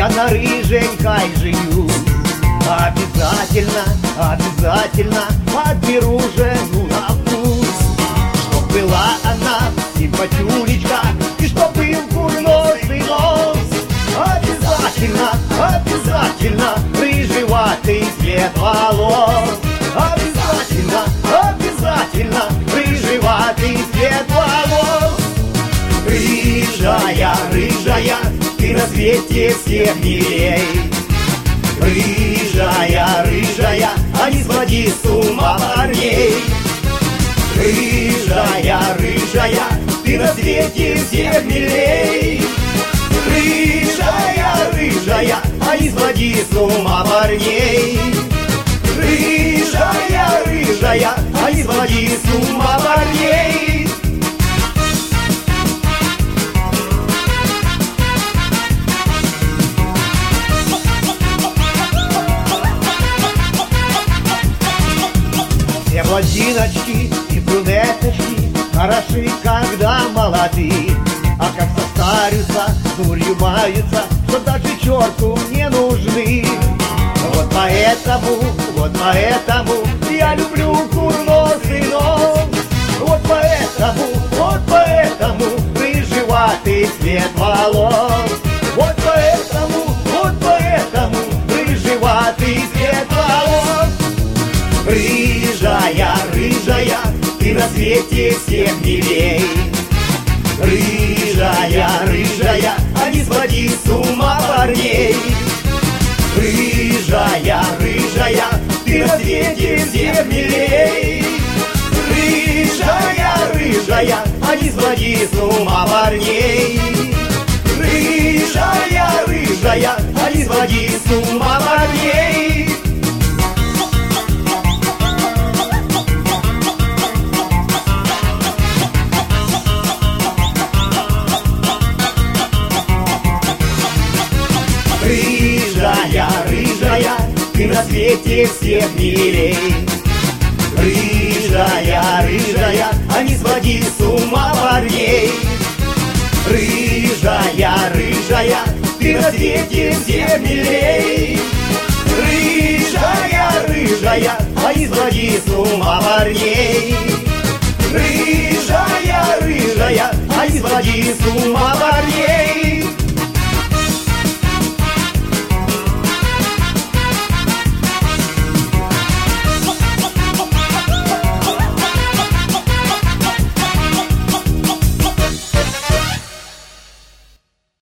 я на рыженькой женюсь. Обязательно, обязательно подберу жену на вкус. Чтоб была она симпатюлечка, и чтоб был курносый нос. Обязательно, обязательно рыжеватый цвет волос. Обязательно, обязательно рыжеватый цвет волос. Рыжая, рыжая, ты на свете всех милей. Рыжая, рыжая, а не своди с ума парней. Рыжая, рыжая, ты на свете всех милей. Рыжая, рыжая, а не своди с ума парней. Рыжая, рыжая, а не своди с ума парней. Все блондиночки и брюнеточки хороши, когда молоды, а как состарятся, дурью маются, что даже черту не нужны. Вот поэтому я люблю курносый нос. Вот поэтому рыжеватый цвет волос. Вот поэтому рыжеватый цвет волос. Рыжая, рыжая, ты на свете всех милей. Рыжая, рыжая, а не своди с ума парней. Рыжая, рыжая, ты на свете всех милей. Рыжая, рыжая, а не своди с ума парней. Рыжая, рыжая, а не своди с ума парней. Рыжая, рыжая, ты на свете всех милей. Рыжая, рыжая, а не своди с ума парней. Рыжая, рыжая, ты на свете всех милей. Рыжая, рыжая, а не своди с ума парней. Рыжая,